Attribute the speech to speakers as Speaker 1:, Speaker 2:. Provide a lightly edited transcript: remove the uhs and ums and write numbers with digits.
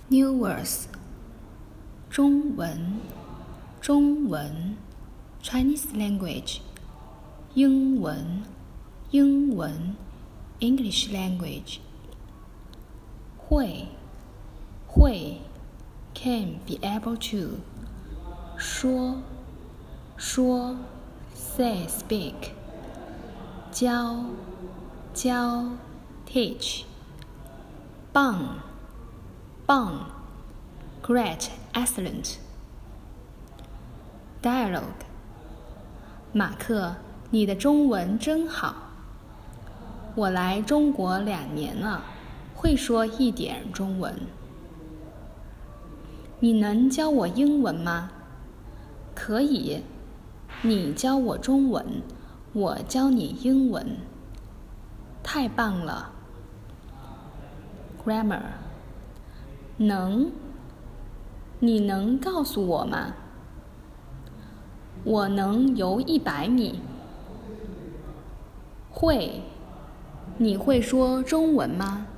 Speaker 1: New words. 中文 Chinese language. 英文 English language. 会 can be able to. 说 say speak. 教 teach. 棒 great excellent. Dialogue. 马克，你的中文真好。我来中国2年了，会说一点中文。你能教我英文吗？可以，你教我中文，我教你英文。太棒了。Grammar. 你能告诉我吗？我能游100米。会，你会说中文吗？